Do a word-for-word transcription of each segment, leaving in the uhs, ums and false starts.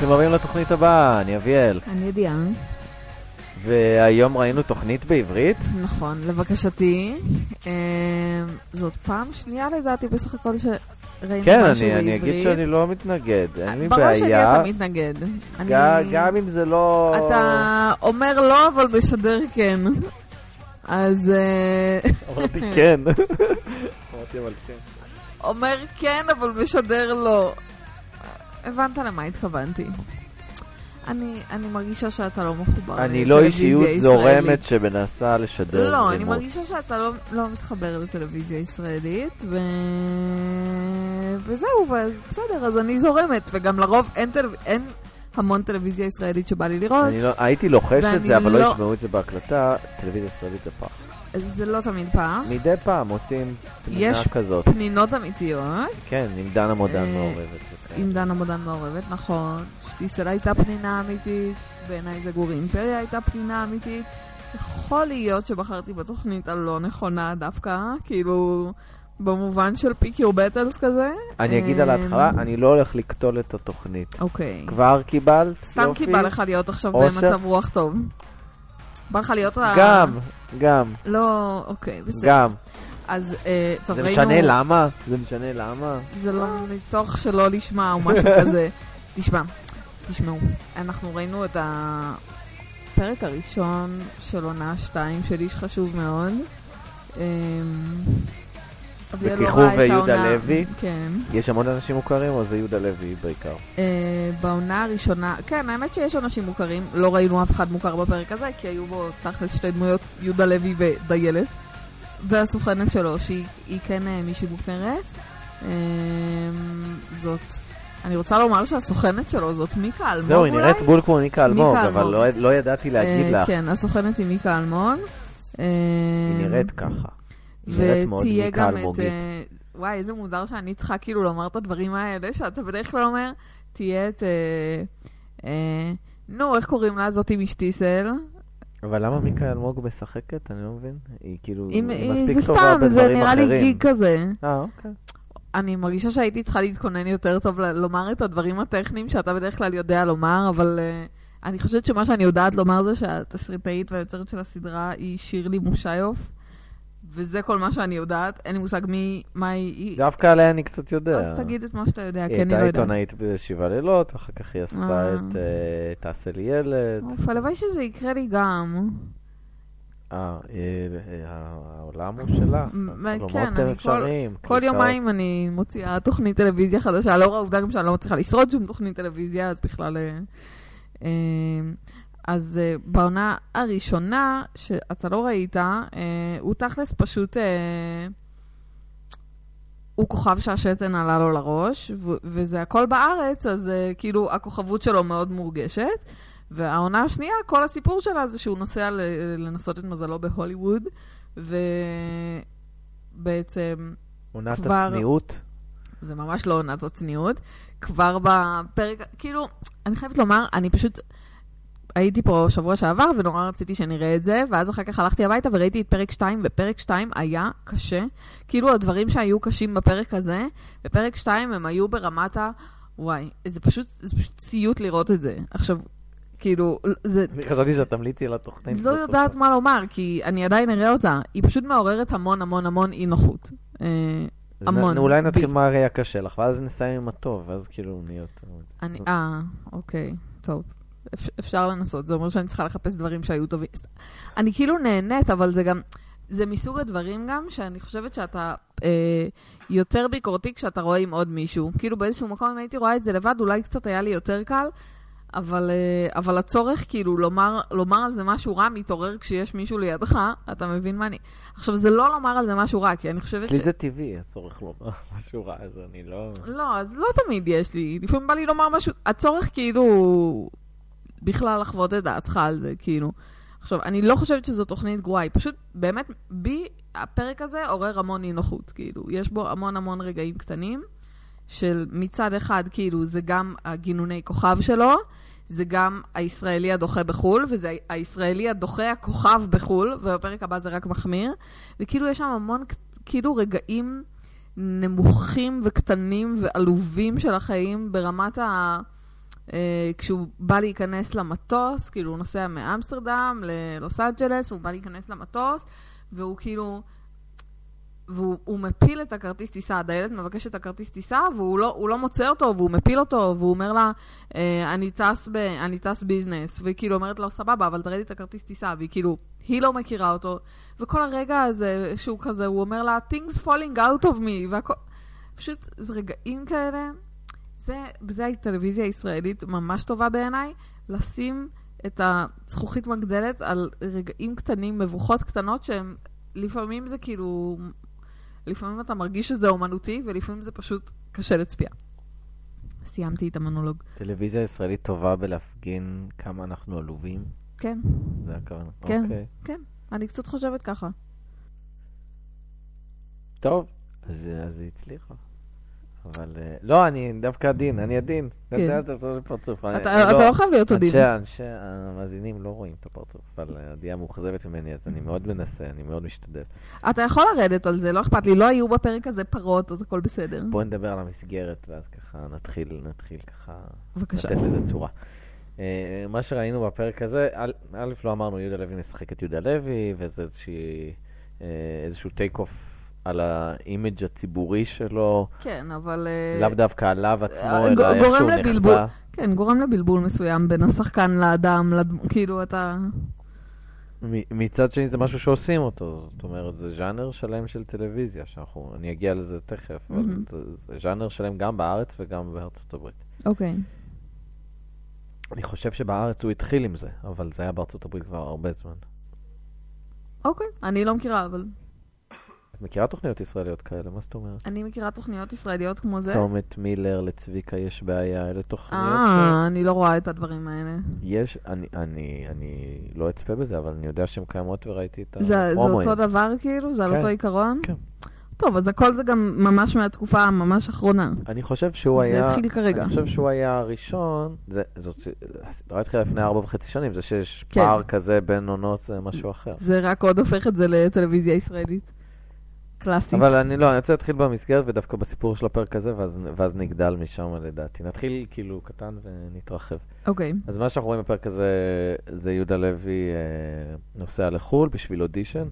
ברוכים הבאים לתוכנית הבאה, אני אביאל. אני ידיעה. והיום ראינו תוכנית בעברית? נכון, לבקשתי. זאת פעם שנייה לדעתי בסך הכל שראינו כן, משהו אני, בעברית. כן, אני אגיד שאני לא מתנגד, אין לי ברור בעיה. שלי אתה מתנגד. ג, אני... גם אם זה לא... אתה אומר לא, אבל משדר כן. אז... אמרתי כן. אמרתי אבל כן. אומר כן, אבל משדר לא. הבנת למה התכוונתי. אני, אני מרגישה שאתה לא מחובר. אני לא אישיות זורמת שמנסה לשדר. לא, אני מרגישה שאתה לא, לא מתחבר לטלוויזיה ישראלית, ו... וזהו, ואז בסדר, אז אני זורמת, וגם לרוב אין, טל... אין המון טלוויזיה ישראלית שבא לי לראות. אני לא, הייתי לוחש את זה, אבל לא... לא ישמעו את זה בהקלטה, טלוויזיה ישראלית זה פח. זה לא תמיד פעם. מדי פעם מוצאים פנינה יש כזאת. יש פנינות אמיתיות. כן, עם דנה מודן מעורבת. עם דנה מודן מעורבת, נכון. שטיסל הייתה פנינה אמיתית, בעיניי זה גור אימפריה הייתה פנינה אמיתית. יכול להיות שבחרתי בתוכנית הלא נכונה דווקא, כאילו במובן של pick your battles כזה. אני אגיד על ההתחלה, אני לא הולך לקטול את התוכנית. אוקיי. כבר קיבל? סתם קיבל לך להיות עכשיו במצב רוח טוב. בא לך להיות... גם, גם. לא, אוקיי, בסדר. גם. אז, טוב, זה ראינו... משנה למה? זה משנה למה? זה לא מתוך שלא לשמע או משהו כזה. תשמע, תשמעו. אנחנו ראינו את הפרק הראשון של עונה שתיים של איש חשוב מאוד. בכיכוב ויהודה לוי? כן. יש המון אנשים מוכרים או זה יהודה לוי בעיקר? בעונה הראשונה, כן, האמת שיש אנשים מוכרים. לא ראינו אף אחד מוכר בפרק הזה, כי היו בו תכלס שתי דמויות, יהודה לוי ודיילת. והסוכנת שלו, שהיא כן מישהי מוכרת. זאת, אני רוצה לומר שהסוכנת שלו זאת מיקה אלמוג. זהו, היא נראית בול כמו מיקה אלמוג, אבל לא ידעתי להגיד לך. כן, הסוכנת היא מיקה אלמוג. היא נראית ככה. ותהיה גם את... וואי, איזה מוזר שאני צריכה כאילו לומר את הדברים האלה, שאתה בדרך כלל אומר, תהיה את... נו, איך קוראים לה? זאת עם משטיסל. אבל למה מיקה אלמוג משחקת? אני לא מבין. היא כאילו היא מספיק זה טובה סתם, בדברים זה נראה אחרים. לי גיג כזה. אה, אוקיי. אני מרגישה שהייתי צריכה להתכונן יותר טוב לומר את הדברים הטכניים שאתה בדרך כלל יודע לומר, אבל uh, אני חושבת שמה שאני יודעת לומר זה שהתסריטאית והיוצרת של הסדרה היא שירלי מושיוף, וזה כל מה שאני יודעת. אין לי מושג מי, מה היא... דווקא עליה אני קצת יודע. אז תגיד את מה שאתה יודע, כי היא אני לא הייתה יודעת. עיתונאית בשבעה לילות, אחר כך היא עשתה את תעשה לי ילד. הלוואי שזה יקרה לי גם. אה, העולם הוא שלה. כן, כל יומיים אני מוציאה תוכנית טלוויזיה חדשה, לאור העובדה גם שאני לא מצליחה לשרוד שום תוכנית טלוויזיה, אז בכלל... אז בעונה הראשונה שאתה לא ראית, הוא תכלס פשוט... הוא כוכב שהשתן עלה לו לראש, וזה הכל בארץ, אז כאילו הכוכבות שלו מאוד מורגשת. והעונה השנייה, כל הסיפור שלה זה שהוא נוסע לנסות את מזלו בהוליווד, ובעצם עונת הצניעות? זה ממש לא עונת הצניעות. כבר בפרק, כאילו, אני חייבת לומר, אני פשוט הייתי פה שבוע שעבר, ונורא רציתי שנראה את זה, ואז אחר כך הלכתי הביתה וראיתי את פרק שתיים, ופרק שתיים היה קשה. כאילו הדברים שהיו קשים בפרק הזה, בפרק שתיים הם היו ברמת ה... וואי, זה פשוט, זה פשוט ציוט לראות את זה. עכשיו, כאילו, זה... אני חשבתי שאת תמליצי על התוכנית. לא יודעת מה לומר, כי אני עדיין אראה אותה. היא פשוט מעוררת המון המון המון אי נוחות. המון. אולי נתחיל מה היה קשה לך, ואז נסיים עם הטוב, ואז כאילו נהיה יותר... אה, אוקיי, טוב. אפשר לנסות, זה אומר שאני צריכה לחפש דברים שהיו טובים. אני כאילו נהנית, אבל זה גם... זה מסוג הדברים גם, שאני חושבת שאתה אה, יותר ביקורתי כשאתה רואה עם עוד מישהו. כאילו באיזשהו מקום, אם הייתי רואה את זה לבד, אולי קצת היה לי יותר קל, אבל, אבל הצורך כאילו לומר, לומר על זה משהו רע מתעורר כשיש מישהו לידך, אתה מבין מה אני... עכשיו, זה לא לומר על זה משהו רע, כי אני חושבת ש... לי זה טבעי, הצורך לומר משהו רע, אז אני לא... לא, אז לא תמיד יש לי. לפעמים בא לי לומר משהו... הצורך כאילו... בכלל לחוות את דעתך על זה, כאילו. עכשיו, אני לא חושבת שזו תוכנית גרועה, היא פשוט באמת, בי, הפרק הזה עורר המון אי נוחות, כאילו. יש בו המון המון רגעים קטנים, של מצד אחד, כאילו, זה גם הגינוני כוכב שלו, זה גם הישראלי הדוחה בחול, וזה הישראלי הדוחה הכוכב בחול, ובפרק הבא זה רק מחמיר, וכאילו יש שם המון, כאילו, רגעים נמוכים וקטנים ועלובים של החיים, ברמת ה... אה, כשהוא בא להיכנס למטוס, כאילו הוא נוסע מאמסטרדם ללוס אנג'לס, והוא בא להיכנס למטוס, והוא כאילו, והוא הוא מפיל את הכרטיס טיסה, הדיילת מבקש את הכרטיס טיסה, והוא לא, הוא לא מוצא אותו, והוא מפיל אותו, והוא אומר לה, אה, אני טס ב, אני טס ביזנס, והיא כאילו אומרת לו, סבבה, אבל תראה לי את הכרטיס טיסה, והיא כאילו, היא לא מכירה אותו, וכל הרגע הזה, שהוא כזה, הוא אומר לה, things falling out of me, והכל, פשוט, זה רגעים כאלה, זה, בזה הטלוויזיה הישראלית ממש טובה בעיניי, לשים את הזכוכית מגדלת על רגעים קטנים, מבוכות קטנות, שהם, לפעמים זה כאילו, לפעמים אתה מרגיש שזה אומנותי, ולפעמים זה פשוט קשה לצפייה. סיימתי את המונולוג. טלוויזיה ישראלית טובה בלהפגין כמה אנחנו עלובים? כן. זה הכוונה. כן, אוקיי. כן. אני קצת חושבת ככה. טוב, אז, אז היא הצליחה. אבל, לא, אני דווקא עדין, אני עדין. כן. אתה יודע, אתה פרצוף. אתה לא חייב להיות עדין. אנשי המאזינים לא רואים את הפרצוף, אבל עדייה מאוכזבת ממני, אז אני מאוד מנסה, אני מאוד משתדל. אתה יכול לרדת על זה, לא אכפת לי, לא היו בפרק הזה פרות, אז הכל בסדר. בוא נדבר על המסגרת, ואז ככה נתחיל, נתחיל ככה, בבקשה. לתת לזה צורה. מה שראינו בפרק הזה, א' לא אמרנו, יהודה לוי משחק את יהודה לוי, וזה איזשהו טייק אוף על האימג' הציבורי שלו. כן, אבל... לאו דווקא עליו עצמו, אלא איכשהו נחזה. כן, גורם לבלבול מסוים בין השחקן לאדם, כאילו אתה... מצד שני זה משהו שעושים אותו, זאת אומרת, זה ז'אנר שלם של טלוויזיה, אני אגיע לזה תכף, אבל זה ז'אנר שלם גם בארץ וגם בארצות הברית. אוקיי. אני חושב שבארץ הוא התחיל עם זה, אבל זה היה בארצות הברית כבר הרבה זמן. אוקיי, אני לא מכירה, אבל... את מכירה תוכניות ישראליות כאלה? מה זאת אומרת? אני מכירה תוכניות ישראליות כמו זה. צומת מילר, לצביקה יש בעיה, אלה תוכניות אה, אני לא רואה את הדברים האלה. יש, אני, אני, אני לא אצפה בזה, אבל אני יודע שהן קיימות וראיתי את זה, זה אותו דבר כאילו? זה על אותו עיקרון? כן. טוב, אז הכל זה גם ממש מהתקופה הממש האחרונה. אני חושב שהוא היה... זה התחיל כרגע. אני חושב שהוא היה הראשון, זה, זאת, הסדרה התחילה לפני ארבע וחצי שנים, זה שיש כן. פער כזה בין עונות, זה משהו אחר. זה רק עוד הופך את זה לטלוויזיה ישראלית. קלאסית. אבל אני לא, אני רוצה להתחיל במסגרת ודווקא בסיפור של הפרק הזה, ואז, ואז נגדל משם לדעתי. נתחיל כאילו קטן ונתרחב. אוקיי. אז מה שאנחנו רואים בפרק הזה, זה יהודה לוי אה, נוסע לחול בשביל אודישן.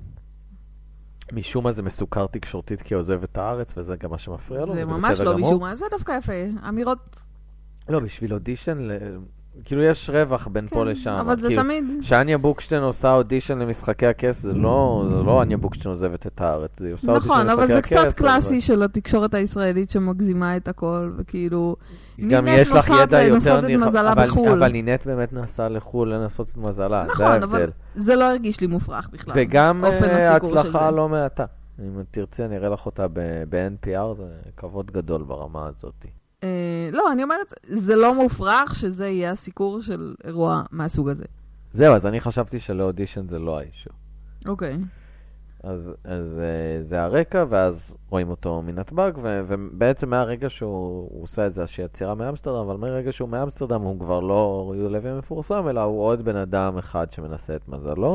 משום מה זה מסוכר תקשורתית כי עוזב את הארץ, וזה גם מה שמפריע לו. זה ממש לא משום מה, זה דווקא יפה. אמירות... לא, בשביל אודישן, ל... כאילו יש רווח בין כן, פה לשם. אבל זה כאילו, תמיד... שאניה בוקשטיין עושה אודישן למשחקי הכס, זה לא, זה לא אניה בוקשטיין עוזבת את הארץ, היא עושה נכון, אודישן אבל למשחקי זה הכס. קצת קלאסי אבל... של התקשורת הישראלית שמגזימה את הכל, וכאילו... גם יש לך ידע יותר נרח... אבל, בחול. אבל נינת באמת נסעה לחול לנסות את מזלה, נכון, זה ההבדל. אבל זה לא הרגיש לי מופרך בכלל. וגם הצלחה לא מעטה. אם תרצה, נראה לך אותה ב-אן פי אר, זה כבוד גדול ברמה הזאת. לא, אני אומרת, זה לא מופרך שזה יהיה הסיקור של אירוע מהסוג הזה. זהו, אז אני חשבתי שלאודישן זה לא האישו. אוקיי. אז, אז זה הרקע, ואז רואים אותו מנתב"ג, ו- ובעצם מהרגע שהוא עושה את זה, שהיא יצירה מאמסטרדם, אבל מהרגע שהוא מאמסטרדם הוא כבר לא יהודה לוי המפורסם, אלא הוא עוד בן אדם אחד שמנסה את מזלו.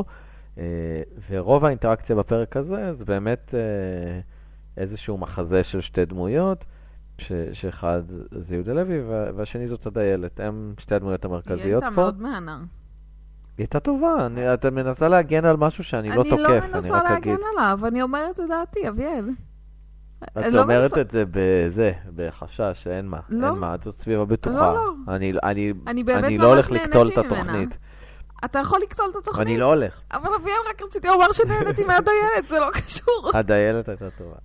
ורוב האינטראקציה בפרק הזה זה באמת איזשהו מחזה של שתי דמויות, ש- שאחד זה יהודה לוי והשני זאת הדיילת. הם שתי הדמויות המרכזיות פה. היא הייתה מאוד מהנה. היא הייתה טובה. אני, אתה מנסה להגן על משהו שאני לא תוקף. אני לא מנסה להגן עליו, אני אומרת את דעתי, אביאל. את אומרת את זה בזה, בחשש, אין מה. אין מה, את זאת סביבה בטוחה. לא, לא. אני לא הולך לקטול את התוכנית. אתה יכול לקטול את התוכנית. אני לא הולך. אבל אביאל, רק רציתי לומר שנהנתי מהדיילת, זה לא קשור. הדיילת הייתה טובה.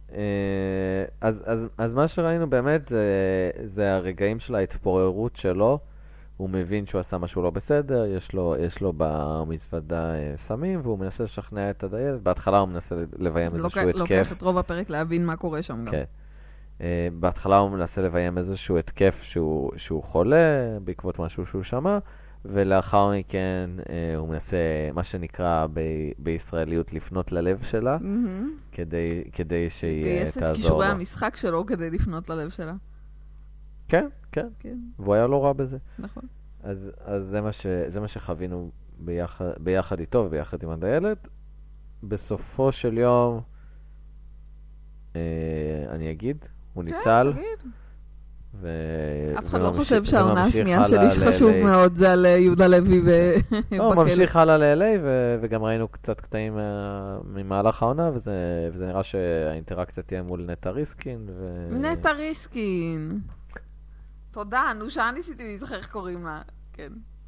אז, אז, אז מה שראינו באמת זה, זה הרגעים של ההתפוררות שלו. הוא מבין שהוא עשה משהו לא בסדר, יש לו, יש לו במזוודה סמים, והוא מנסה לשכנע את הדיילת. בהתחלה הוא מנסה לביים איזשהו התקף. לוקח את רוב הפרק להבין מה קורה שם גם. כן. בהתחלה הוא מנסה לביים איזשהו התקף שהוא, שהוא חולה, בעקבות משהו שהוא שמע. ולאחר מכן אה, הוא מנסה, מה שנקרא ב- בישראליות, לפנות ללב שלה, mm-hmm. כדי, כדי שהיא גייס תעזור. את כישורי המשחק שלו כדי לפנות ללב שלה. כן, כן. כן. והוא היה לא רע בזה. נכון. אז, אז זה מה ש, זה מה שחווינו ביחד, ביחד איתו וביחד עם הדיילת. בסופו של יום, אה, אני אגיד, הוא כן, ניצל. תגיד. אף אחד לא חושב שהעונה השנייה של איש חשוב מאוד זה על יהודה לוי בכלא. לא, ממשיך הלאה ל-אל איי, וגם ראינו קצת קטעים ממהלך העונה, וזה נראה שהאינטראקציה תהיה מול נטע ריסקין. נטע ריסקין. תודה, נו שעה ניסיתי להיזכר איך קוראים לה. כן.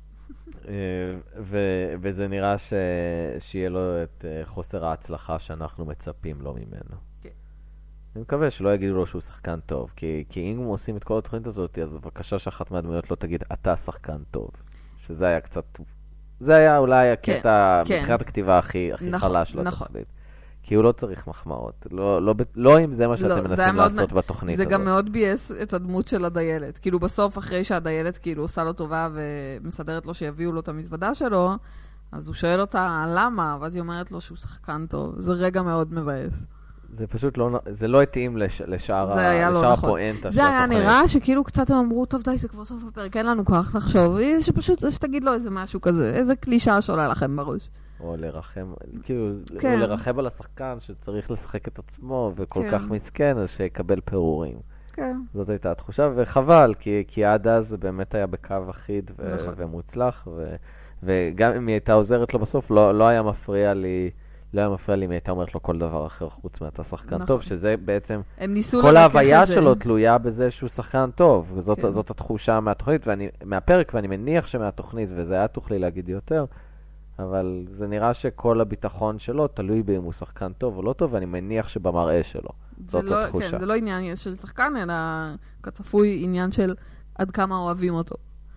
וזה נראה שיהיה לו את חוסר ההצלחה שאנחנו מצפים לו ממנו. אני מקווה שלא יגידו לו שהוא שחקן טוב, כי, כי אם עושים את כל התוכנית הזאת, אז בבקשה שאחת מהדמויות לא תגיד, אתה שחקן טוב. שזה היה קצת... זה היה אולי הקטע, כן, מבחינת כן. הכתיבה הכי, הכי נכון, חלש לתוכנית. נכון. כי הוא לא צריך מחמאות. לא, לא, לא אם זה מה שאתם לא, מנסים לעשות מאוד, בתוכנית זה הזאת. גם מאוד בייס את הדמות של הדיילת. כאילו בסוף, אחרי שהדיילת כאילו עושה לו טובה ומסדרת לו שיביאו לו את המזוודה שלו, אז הוא שואל אותה למה, ואז היא אומרת לו שהוא שחקן טוב. זה רגע מאוד מבייס. זה פשוט לא, זה לא התאים לש, לשאר, זה היה לשאר לא נכון. הפואנטה. זה היה נראה שכאילו קצת הם אמרו, טוב די, זה כבר סוף הפרק, אין לנו כוח לחשוב, שפשוט, שתגיד לו איזה משהו כזה, איזה קלישה שעולה לכם בראש. או לרחם, כאילו, כן. או לרחם על השחקן שצריך לשחק את עצמו, וכל כן. כך מסכן, אז שיקבל פירורים. כן. זאת הייתה התחושה, וחבל, כי, כי עד אז זה באמת היה בקו אחיד ו- נכון. ומוצלח, ו- וגם אם היא הייתה עוזרת לו בסוף, לא, לא היה מפריע לי, לא היה מפריע לי אם הייתה אומרת לו כל דבר אחר חוץ מאתה שחקן נכון. טוב, שזה בעצם, כל ההוויה שלו תלויה בזה שהוא שחקן טוב, וזאת כן. זאת התחושה מהתוכנית, ואני, מהפרק, ואני מניח שמהתוכנית, וזה היה תוכלי להגיד יותר, אבל זה נראה שכל הביטחון שלו תלוי באם הוא שחקן טוב או לא טוב, ואני מניח שבמראה שלו. זאת לא, התחושה. כן, זה לא עניין של שחקן, אלא כצפוי עניין של עד כמה אוהבים אותו.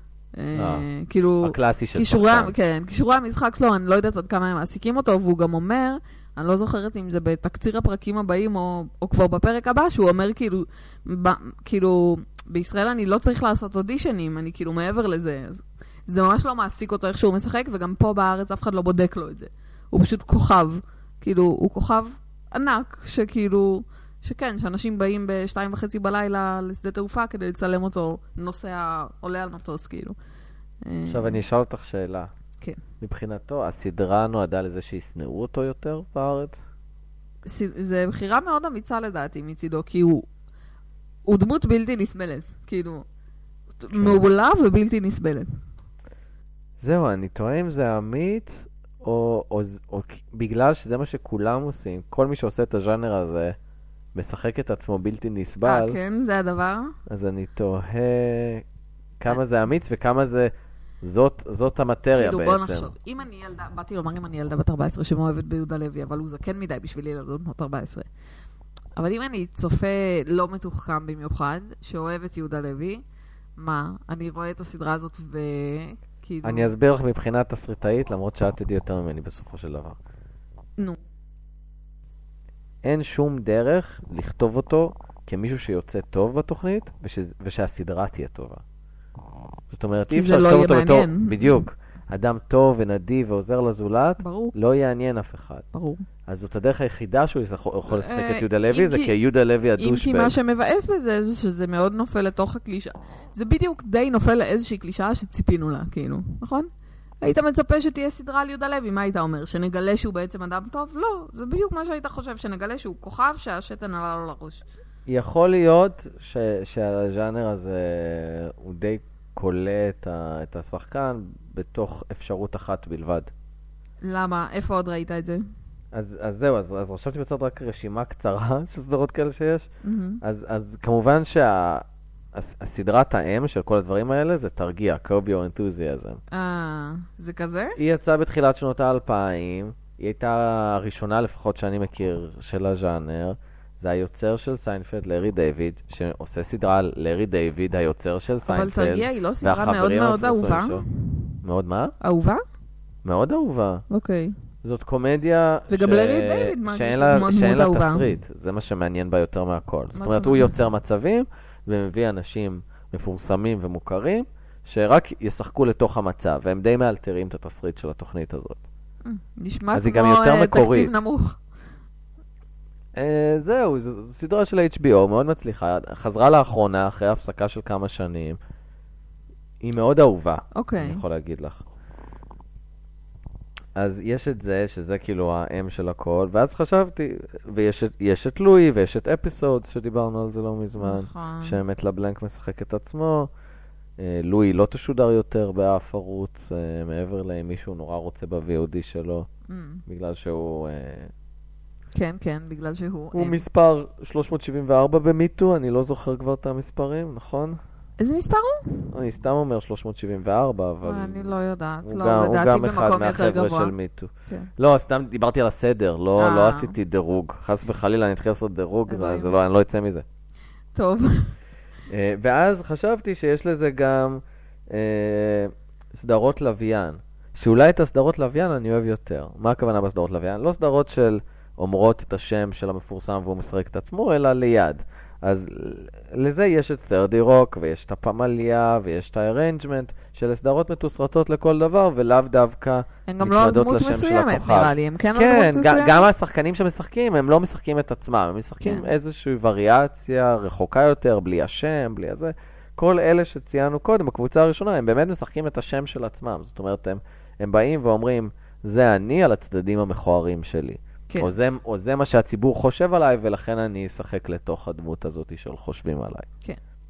כאילו, הקלאסי של שחקן. כן, קישורי המשחק שלו, אני לא יודעת עד כמה הם מעסיקים אותו, והוא גם אומר, אני לא זוכרת אם זה בתקציר הפרקים הבאים, או, או כבר בפרק הבא, שהוא אומר כאילו, ב, כאילו, בישראל אני לא צריך לעשות אודישנים, אני כאילו מעבר לזה, אז זה ממש לא מעסיק אותו איך שהוא משחק, וגם פה בארץ אף אחד לא בודק לו את זה. הוא פשוט כוכב, כאילו, הוא כוכב ענק, שכאילו, שכן, שאנשים באים בשתיים וחצי בלילה לשדה תעופה כדי לצלם אותו, נוסע, עולה על מטוס, כאילו. עכשיו אני אשאל אותך שאלה. כן. מבחינתו, הסדרה נועדה לזה שיסנעו אותו יותר בארץ? זה בחירה מאוד אמיצה לדעתי מצידו, כי הוא, הוא דמות בלתי נסבלת, כאילו, מעולה ובלתי נסבלת. זהו, אני טועה אם זה אמיץ, או, או, או, או בגלל שזה מה שכולם עושים, כל מי שעושה את הז'אנר הזה, משחק את עצמו בלתי נסבל. אה, כן, זה הדבר. אז אני תוהה כמה זה אמיץ וכמה זה, זאת, זאת המטריה בעצם. כאילו, בוא נחשוב. אם אני ילדה, באתי לומר אם אני ילדה בת ארבע עשרה שמאוהבת ביהודה לוי, אבל הוא זקן מדי בשבילי ילדות בת ארבע עשרה. אבל אם אני צופה לא מתוחכם במיוחד, שאוהב את יהודה לוי, מה? אני רואה את הסדרה הזאת וכאילו... אני אסביר לך מבחינת תסריטאית, למרות שאת תדעי יותר ממני בסופו של דבר. נו. אין שום דרך לכתוב אותו כמישהו שיוצא טוב בתוכנית, וש... ושהסדרה תהיה טובה. זאת אומרת, כי זה לא יהיה מעניין. בתור... בדיוק. אדם טוב ונדיב ועוזר לזולת, ברור. לא יעניין אף אחד. ברור. אז זאת הדרך היחידה שהוא יכול לשחק את יהודה לוי, זה כי יהודה לוי הדושבג. אם כי מה שמבאס בזה, זה שזה מאוד נופל לתוך הקלישה. זה בדיוק די נופל לאיזושהי קלישה שציפינו לה, כאילו, נכון? היית מצפה שתהיה סדרה על יהודה לוי, מה היית אומר? שנגלה שהוא בעצם אדם טוב? לא, זה בדיוק מה שהיית חושב, שנגלה שהוא כוכב שהשתן עלה לו לראש. יכול להיות ש- שהז'אנר הזה הוא די קולה את, ה- את השחקן בתוך אפשרות אחת בלבד. למה? איפה עוד ראית את זה? אז, אז זהו, אז, אז רשמתי בצד רק רשימה קצרה של סדרות כאלה שיש. Mm-hmm. אז, אז כמובן שהסדרת האם של כל הדברים האלה זה תרגיע, קובי או אנתוזיאזם. אה, זה כזה? היא יצאה בתחילת שנות האלפיים, היא הייתה הראשונה לפחות שאני מכיר של הז'אנר. זה היוצר של סיינפלד, לארי דיוויד, שעושה סדרה על לארי דיוויד, היוצר של סיינפלד. אבל תרגיע היא לא סדרה מאוד מאוד אהובה. מאוד מה? אהובה? מאוד אהובה. אוקיי. זאת קומדיה וגם לארי דיוויד מרגיש לי מאוד שאין מאוד לה תסריט. זה מה שמעניין בה יותר מהכל. זאת אומרת, הוא יוצר מצבים ומביא אנשים מפורסמים ומוכרים, שרק ישחקו לתוך המצב, והם די מאלתרים את התסריט של התוכנית הזאת. נשמע כמו תקציב נמוך. זהו, זו סדרה של אייץ' בי או, מאוד מצליחה. חזרה לאחרונה, אחרי הפסקה של כמה שנים. היא מאוד אהובה, אוקיי. אני יכול להגיד לך. אז יש את זה, שזה כאילו האם של הכל, ואז חשבתי, ויש את, יש את לואי, ויש את אפיסוד, שדיברנו על זה לא מזמן, נכון. שמת לבלנק משחק את עצמו. אה, לואי לא תשודר יותר באף ערוץ, אה, מעבר לאם מישהו נורא רוצה ב-וי או די שלו, Mm. בגלל שהוא... אה, כן, כן, בגלל שהוא... הוא אם. מספר שלוש מאות שבעים וארבע במיטו, אני לא זוכר כבר את המספרים, נכון? איזה מספר הוא? אני סתם אומר שלוש מאות שבעים וארבע, אבל... אני לא יודעת, הוא לא, גם, הוא לדעתי גם אחד במקום יותר מהחבר'ה גבוה. של מיטו. כן. לא, סתם דיברתי על הסדר, לא, אה. לא עשיתי דירוג. חס וחלילה, אני אתחיל לעשות דירוג, זה, אלוהים. זה לא, אני לא אצא מזה. טוב. אה, ואז חשבתי שיש לזה גם אה, סדרות לוויין, שאולי את הסדרות לוויין אני אוהב יותר. מה הכוונה בסדרות לוויין? לא סדרות של אומרות את השם של המפורסם והוא משחק את עצמו, אלא ליד. אז לזה יש את תרדי רוק, ויש את הפמליה, ויש את הארנג'מנט, של סדרות מתוסרטות לכל דבר, ולאו דווקא הם גם לא על נצמדות דמות לשם של מסוימת, הכוכב. נראה לי. הם כן על כן, דמות ג- מסוימת. גם השחקנים שמשחקים, הם לא משחקים את עצמם, הם משחקים כן. איזושהי וריאציה רחוקה יותר, בלי השם, בלי הזה. כל אלה שציינו קודם, בקבוצה הראשונה, הם באמת משחקים את השם של עצמם. זאת אומרת, הם, הם באים ואומרים, זה אני על הצדדים המכוערים שלי. כן. או זה, או זה מה שהציבור חושב עליי, ולכן אני אשחק לתוך הדמות הזאת של חושבים עליי. כן.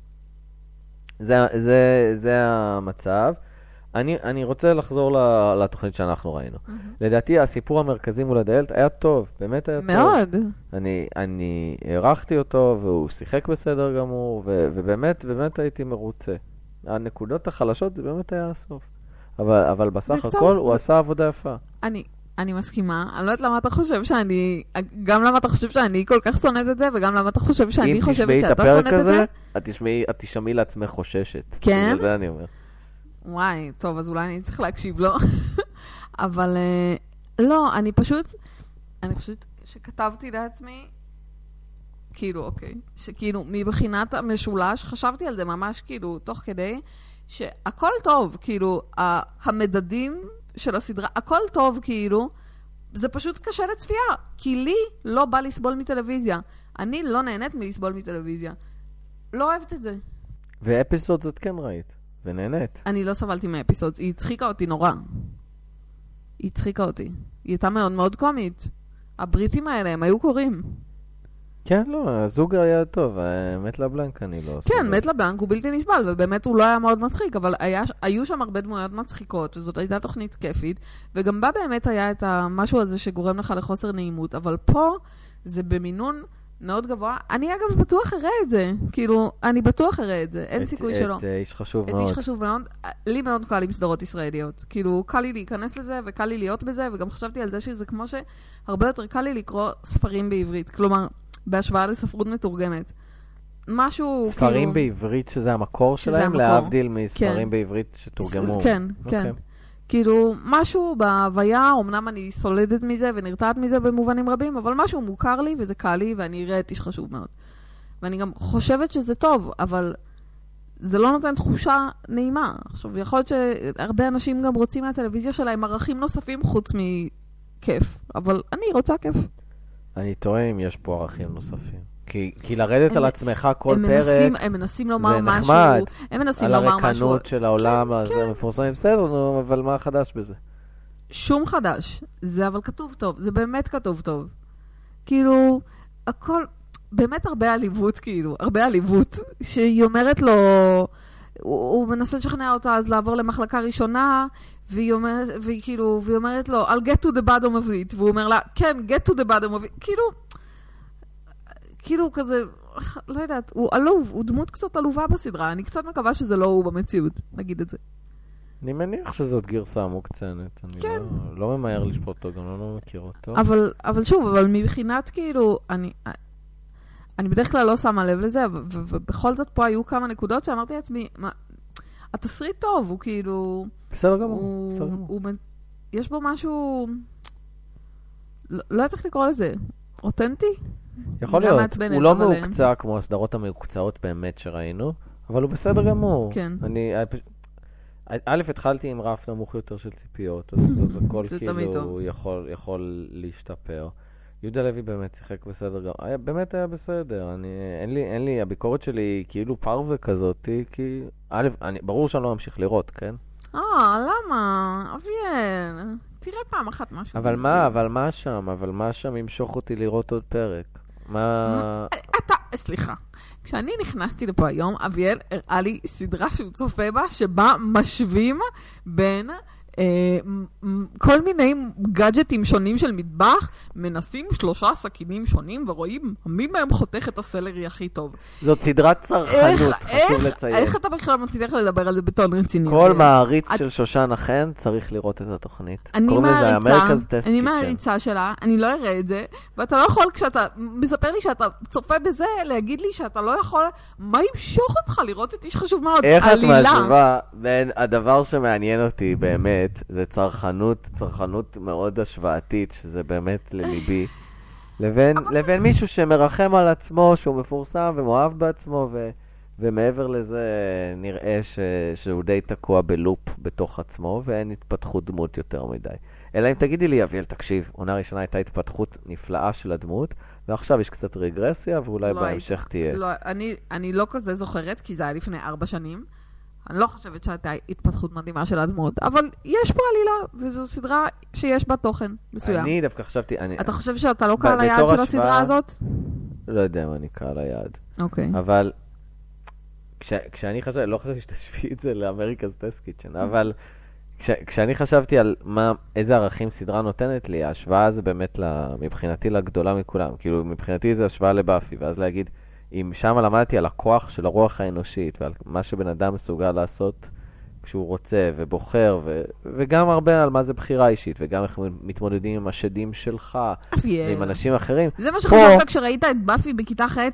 זה, זה, זה המצב. אני, אני רוצה לחזור ל- לתוכנית שאנחנו ראינו. Mm-hmm. לדעתי, הסיפור המרכזי מול הדיילת היה טוב, באמת היה טוב. מאוד. אני, אני הערכתי אותו, והוא שיחק בסדר גמור, ו, ובאמת, באמת הייתי מרוצה. הנקודות החלשות זה באמת היה הסוף. אבל, אבל בסך קצת- הכל הוא זה- עשה עבודה יפה. אני, אני מסכימה. אני לא יודעת למה אתה חושב שאני... גם למה אתה חושב שאני כל כך שונאת את זה, וגם למה אתה חושב שאני חושבת שאתה שונאת את זה. את תשמעי, את תשמעי לעצמך חוששת. כן? בגלל זה אני אומר. וואי, טוב, אז אולי אני צריך להקשיב לו. אבל אה, לא, אני פשוט... אני פשוט... שכתבתי לעצמי... כאילו, אוקיי. שכאילו, מבחינת המשולש, חשבתי על זה ממש כאילו, תוך כדי, שהכל טוב, כאילו, ה- המדדים של הסדרה, הכל טוב, כאילו, זה פשוט קשה לצפייה, כי לי לא בא לסבול מטלוויזיה. אני לא נהנית מלסבול מטלוויזיה. לא אוהבת את זה. ואפיסוד זאת כן ראית, ונהנית. אני לא סבלתי מאפיסוד, היא הצחיקה אותי נורא. היא הצחיקה אותי. היא הייתה מאוד מאוד קומית. הבריטים האלה, הם היו קוראים. כן, לא, הזוג היה טוב, מת לבלנק אני לא... כן, מת לבלנק הוא בלתי נסבל, ובאמת הוא לא היה מאוד מצחיק, אבל היה, היו שם הרבה דמויות מצחיקות, וזאת הייתה תוכנית כיפית, וגם בה באמת היה את המשהו הזה שגורם לך לחוסר נעימות, אבל פה זה במינון מאוד גבוה. אני אגב בטוח אראה את זה, כאילו, אני בטוח אראה את זה, אין את- סיכוי את שלא. אה, איש חשוב את מאוד. איש חשוב מאוד, לי מאוד קל עם סדרות ישראליות. כאילו, קל לי להיכנס לזה, וקל לי להיות בזה, וגם חשבתי על זה שזה כמו שהרבה יותר קל לי לקרוא ספרים בעברית. כלומר, בהשוואה לספרות מתורגמת. משהו, ספרים כאילו... בעברית שזה המקור שזה שלהם, המקור. להבדיל מספרים כן. בעברית שתורגמו. כן, אוקיי. כן. כאילו, משהו בהוויה, אמנם אני סולדת מזה ונרתעת מזה במובנים רבים, אבל משהו מוכר לי וזה קל לי, ואני אראה את איש חשוב מאוד. ואני גם חושבת שזה טוב, אבל זה לא נותן תחושה נעימה. עכשיו, יכול להיות שהרבה אנשים גם רוצים מהטלוויזיה שלהם ערכים נוספים חוץ מכיף, אבל אני רוצה כיף. אני טועה אם יש פה ערכים נוספים. כי, כי לרדת הם- על עצמך כל הם פרק, מנסים, הם מנסים לומר זה משהו, נחמד. הם מנסים על לומר משהו. הרקנות של העולם, אז כן. זה מפורסם בסדר, נו, אבל מה חדש בזה? שום חדש. זה אבל כתוב טוב. זה באמת כתוב טוב. כאילו, הכל, באמת הרבה עליבות, כאילו, הרבה עליבות. שהיא אומרת לו, הוא, הוא מנסה לשכנע אותה אז לעבור למחלקה ראשונה, והיא אומרת, והיא כאילו, והיא אומרת לו, I'll get to the bottom of it. והוא אומר לה, כן, get to the bottom of it. כאילו, כאילו כזה, לא יודעת, הוא עלוב, הוא דמות קצת עלובה בסדרה. אני קצת מקווה שזה לא הוא במציאות, נגיד את זה. אני מניח שזאת גרסה מוקצנת. אני כן. לא, לא ממהר לשפוט אותו, גם לא מכיר אותו. אבל, אבל שוב, אבל מבחינת כאילו, אני, אני בדרך כלל לא שמה לב לזה, ו- ו- ובכל זאת פה היו כמה נקודות שאמרתי לעצמי, מה, התסריט טוב, הוא כאילו, בסדר גמור, הוא, בסדר גמור. הוא, יש בו משהו, לא, לא יודעת איך לקרוא לזה, אותנטי? יכול מילה להיות, מעצבנת, הוא לא אבל- מהוקצע כמו הסדרות המהוקצעות באמת שראינו, אבל הוא בסדר גמור. כן. אני, א', התחלתי עם רף נמוך יותר של ציפיות, אז אז הכל זה תמיד טוב. כאילו יכול, יכול להשתפר. יהודה לוי באמת שיחק בסדר גם, היה, באמת היה בסדר, אני, אין לי, אין לי, הביקורת שלי היא כאילו פרווה כזאת, כי, א', אני, ברור שאני לא אמשיך לראות, כן? אה, למה? אביאל, תראה פעם אחת משהו. אבל מה, אבל מה שם? אבל מה שם ימשוך אותי לראות עוד פרק? מה... אתה, סליחה. כשאני נכנסתי לפה היום, אביאל הראה לי סדרה שהוא צופה בה, שבה משווים בין אה, כל מיני גאדג'טים שונים של מטבח, מנסים שלושה סכינים שונים, ורואים מי מהם חותך את הסלרי הכי טוב. זאת סדרת צרכנות, חשוב לציין. איך אתה בכלל מצליח לדבר על זה בטון רציני? כל מעריץ של שושן אכן צריך לראות את התוכנית. אני מעריצה, אני מעריצה שלה, אני לא אראה את זה, ואתה לא יכול, כשאתה מספר לי שאתה צופה בזה, להגיד לי שאתה לא יכול, מה ימשוך אותך לראות את איש חשוב מאוד? איך את משווה בין הדבר שמעניין אותי באמת, זה צרכנות, צרכנות מאוד השוואתית, שזה באמת לליבי, לבין, לבין מישהו שמרחם על עצמו, שהוא מפורסם ומאוהב בעצמו, ו, ומעבר לזה נראה ש, שהוא די תקוע בלופ בתוך עצמו, ואין התפתחות דמות יותר מדי. אלא אם תגידי לי, אביאל, תקשיב, עונה ראשונה הייתה התפתחות נפלאה של הדמות, ועכשיו יש קצת רגרסיה, ואולי לא בהמשך היית. תהיה. לא, אני, אני לא כזה זוכרת, כי זה היה לפני ארבע שנים. אני לא חושבת שהייתה התפתחות מדהימה של הדמות, אבל יש פה עלילה, וזו סדרה שיש בה תוכן מסוים. אני דווקא חשבתי... אני... אתה חושב שאתה לא קהל היעד של הסדרה הזאת? לא יודע מה אני קהל היעד. אוקיי. אבל כש, כשאני חשבתי, לא חשבתי שתשווי את זה לאמריקא's Test Kitchen, אבל כש, כשאני חשבתי על מה, איזה ערכים סדרה נותנת לי, ההשוואה זה באמת מבחינתי לגדולה מכולם. כאילו, מבחינתי זה השוואה לבאפי, ואז להגיד... אם שם למדתי על הכוח של הרוח האנושית ועל מה שבן אדם מסוגל לעשות כשהוא רוצה ובוחר ו- וגם הרבה על מה זה בחירה אישית וגם איך מתמודדים עם השדים שלך ועם אנשים אחרים. זה מה שחשבת פה... כשראית את באפי בכיתה ח'?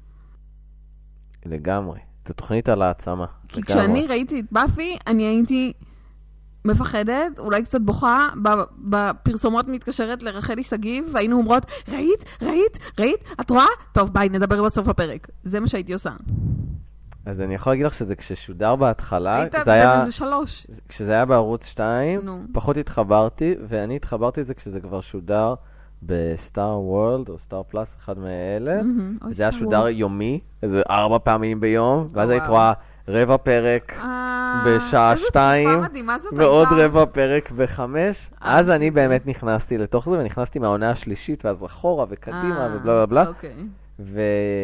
לגמרי. זו תוכנית על העצמה. כי לגמרי. כשאני ראיתי את באפי אני הייתי מפחדת, אולי קצת בוכה, בפרסומות מתקשרת לרחלי סגיב, והיינו אומרות, ראית, ראית, ראית, את רואה? טוב, ביי, נדבר בסוף הפרק. זה מה שהייתי עושה. אז אני יכול להגיד לך שזה כששודר בהתחלה, היית בין איזה שלוש. כשזה היה בערוץ שתיים, פחות התחברתי, ואני התחברתי את זה כשזה כבר שודר בסטאר וורלד, או סטאר פלאס, אחד מאלה. זה היה שודר יומי, איזה ארבע פעמים ביום, ואז היית רואה רבע פרק בשעה שתיים, ועוד רבע פרק בחמש. אז אני באמת נכנסתי לתוך זה, ונכנסתי מהעונה השלישית, ואז אחורה וקדימה, ובלה בלה בלה.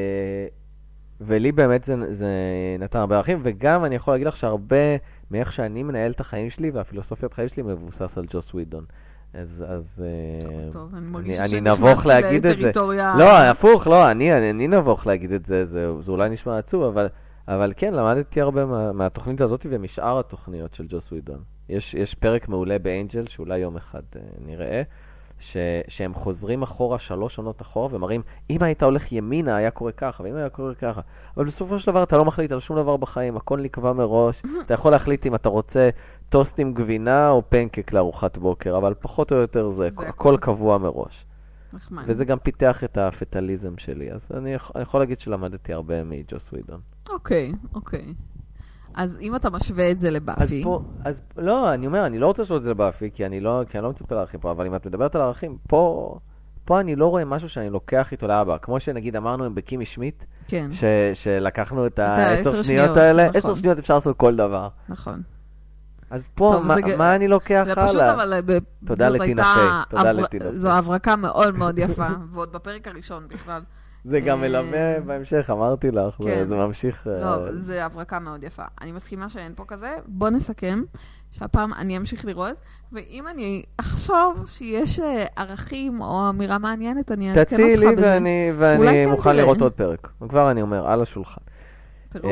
ולי באמת זה נתן הרבה ערכים, וגם אני יכול להגיד לך שהרבה מאיך שאני מנהל את החיים שלי, והפילוסופיית חיים שלי מבוסס על ג'וס ווידון. אז, אז טוב, אני מרגישה אני נבוך להגיד את זה. לא, הפוך, לא, אני, אני נבוך להגיד את זה, זה, זה אולי נשמע עצוב, אבל, אבל כן, למדתי הרבה מה, מהתוכנית הזאת ומשאר התוכניות של ג'וס ווידון. יש, יש פרק מעולה באנג'ל, שאולי יום אחד נראה, ש, שהם חוזרים אחורה, שלוש עונות אחורה, ומראים, אם היית הולך ימינה, היה קורה ככה, ואם היה קורה ככה. אבל בסופו של דבר, אתה לא מחליט על שום דבר בחיים, הכל נקבע מראש. אתה יכול להחליט אם אתה רוצה טוסט עם גבינה או פנקק לארוחת בוקר, אבל פחות או יותר זה, זה הכל הכל קבוע מראש. נחמד. וזה גם פיתח את הפטליזם שלי, אז אני, אני יכול להגיד שלמדתי הרבה מג'וס ווידון. אוקיי, אוקיי. אז אם אתה משווה את זה לבאפי... אז פה, אז לא, אני אומר, אני לא רוצה לשאול את זה לבאפי, כי אני לא, כי אני לא מצפה לערכים פה, אבל אם את מדברת על הערכים, פה, פה אני לא רואה משהו שאני לוקח איתו לאבא. כמו שנגיד אמרנו עם בקימי שמיט, כן. ש, שלקחנו את העשר שניות האלה, נכון. עשר שניות אפשר לעשות כל דבר. נכון. אז פה, טוב, מה, זה... מה אני לוקח הלאה? זה פשוט, אבל... ב... תודה לטינפה, תודה לטינפה. זו הברקה מאוד מאוד יפה, ועוד בפרק הראשון בכלל. זה גם מלווה בהמשך, אמרתי לך, זה ממשיך... לא, זה הברקה מאוד יפה. אני מסכימה שאין פה כזה. בוא נסכם שהפעם אני אמשיך לראות, ואם אני אחשוב שיש ערכים או אמירה מעניינת, אני אעדכן אותך בזה. תציעי לי ואני מוכן לראות עוד פרק. כבר אני אומר, על השולחן. טירוף.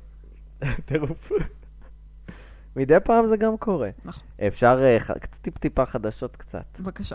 טירוף. מדי פעם זה גם קורה. נכון. אפשר טיפ-טיפה חדשות קצת. בבקשה.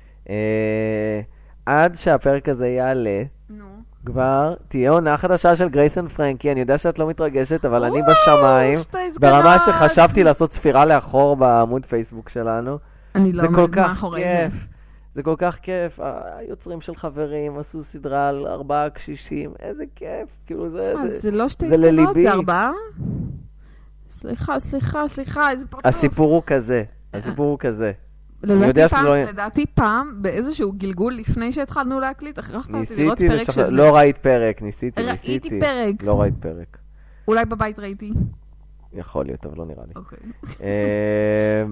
עד שהפרק הזה יעלה, נו. כבר תהיה עונה חדשה של גרייסן פרנקי. אני יודע שאת לא מתרגשת, אבל אני בשמיים, ברמה שחשבתי לעשות ספירה לאחור בעמוד פייסבוק שלנו. אני לא עומד מאחורי זה. זה כל כך כיף. היוצרים של חברים עשו סדרה על ארבעה קשישים. איזה כיף. כאילו זה, זה, זה לא שתי זקנות, זה ארבעה? סליחה, סליחה, סליחה, איזה פרטוף. הסיפור הוא כזה. הסיפור הוא כזה. לדעתי פעם, לדעתי פעם, באיזשהו גלגול לפני שהתחלנו להקליט, הכרחת אותי לראות פרק של זה. לא ראית פרק, ניסיתי, ניסיתי. ראיתי פרק. לא ראית פרק. אולי בבית ראיתי. יכול להיות, אבל לא נראה לי. אוקיי.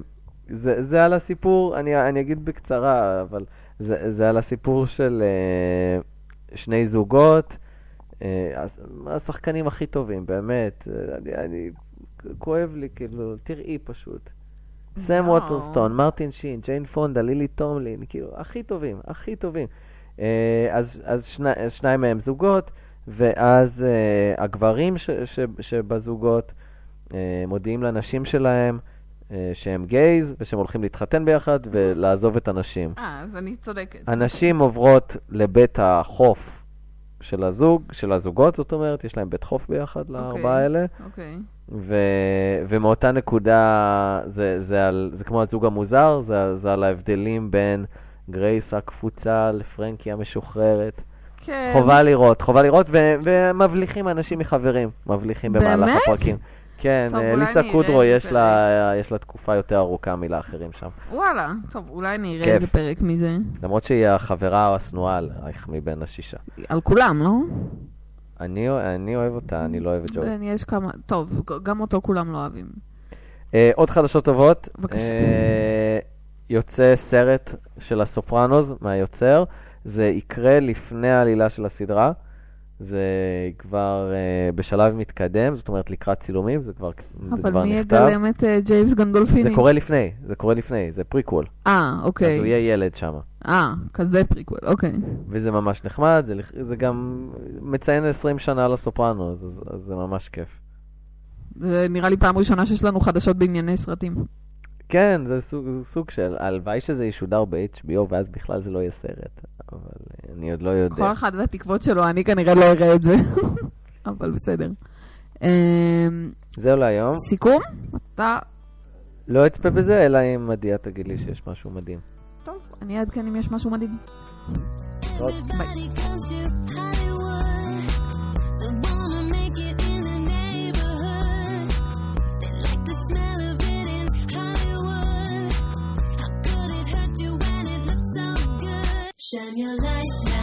זה, זה על הסיפור, אני, אני אגיד בקצרה, אבל זה, זה על הסיפור של uh, שני זוגות, uh, השחקנים הכי טובים, באמת, אני, אני כואב לי, כאילו, תראי פשוט. סם ווטרסטון, מרטין שין, ג'יין פונדה, לילי טומלין, כאילו, הכי טובים, הכי טובים. Uh, אז, אז שני, שניים מהם זוגות, ואז uh, הגברים ש, ש, שבזוגות uh, מודיעים לנשים שלהם, שהם גייז, ושהם הולכים להתחתן ביחד ולעזוב את הנשים. אה, אז אני צודקת. הנשים עוברות לבית החוף של הזוג, של הזוגות, זאת אומרת, יש להם בית חוף ביחד לארבעה האלה. אוקיי. ומאותה נקודה, זה כמו הזוג המוזר, זה על ההבדלים בין גרייס הקפוצה לפרנקי המשוחררת. כן. חובה לראות, חובה לראות, ומבליחים אנשים מחברים, מבליחים במהלך הפרקים. כן, ליסה קודרו יש לה, יש לה תקופה יותר ארוכה מלאחרים שם. וואלה, טוב, אולי נראה איזה פרק מזה. למרות שהיא החברה הסנועה עלייך מבין השישה. על כולם, לא? אני, אני אוהב אותה, אני לא אוהב את ג'וי. יש כמה, טוב, גם אותו כולם לא אוהבים. אה, עוד חדשות טובות. בבקשה. אה, יוצא סרט של הסופרנוז מהיוצר. זה יקרה לפני העלילה של הסדרה. זה כבר uh, בשלב מתקדם, זאת אומרת לקראת צילומים, זה כבר, זה כבר נכתב. אבל מי יגלם את uh, ג'יימס גנדולפיני? זה קורה לפני, זה קורה לפני, זה פריקוול. אה, אוקיי. אז הוא יהיה ילד שם. אה, כזה פריקוול, אוקיי. וזה ממש נחמד, זה, זה גם מציין עשרים שנה לסופרנו, אז, אז, אז זה ממש כיף. זה נראה לי פעם ראשונה שיש לנו חדשות בענייני סרטים. כן, זה סוג, סוג של, הלוואי שזה ישודר ב-אייץ' בי או, ואז בכלל זה לא יהיה סרט. אבל אני עוד לא יודע. כל אחד והתקוות שלו, אני כנראה לא אראה את זה. אבל בסדר. זהו להיום. סיכום? אתה... לא אצפה בזה, אלא אם מדיה תגיד לי שיש משהו מדהים. טוב, אני אעדכן אם יש משהו מדהים. טוב. ביי. Shine your light now.